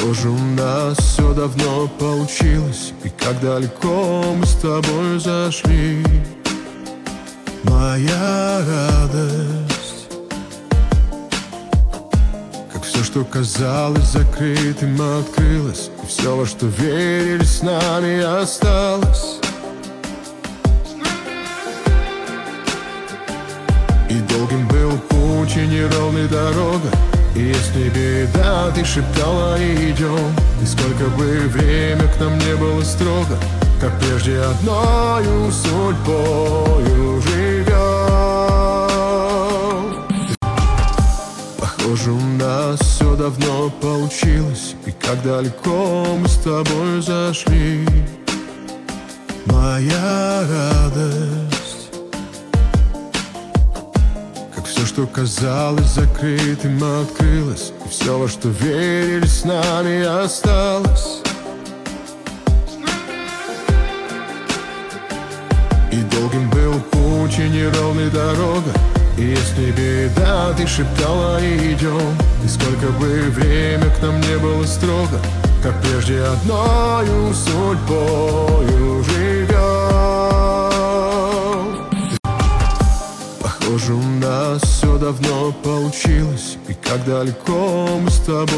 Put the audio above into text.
Похоже, у нас все давно получилось, и как далеко мы с тобой зашли. Моя радость, как все, что казалось закрытым, открылось, и все, во что верили, с нами осталось. И долгим был путь, и неровной дорога, и если беда, ты шептала, идем. И сколько бы время к нам не было строго, как прежде одною судьбою живем. Похоже, у нас все давно получилось, и как далеко мы с тобой зашли. Моя радость, как все, что казалось закрытым, открылось, и все, во что верили, с нами осталось. И долгим был путь, и неровной дорога, и если беда, ты шептала, идем. И сколько бы время к нам не было строго, как прежде одною судьбою живем. Похоже, у нас все давно получилось, и как далеко мы с тобой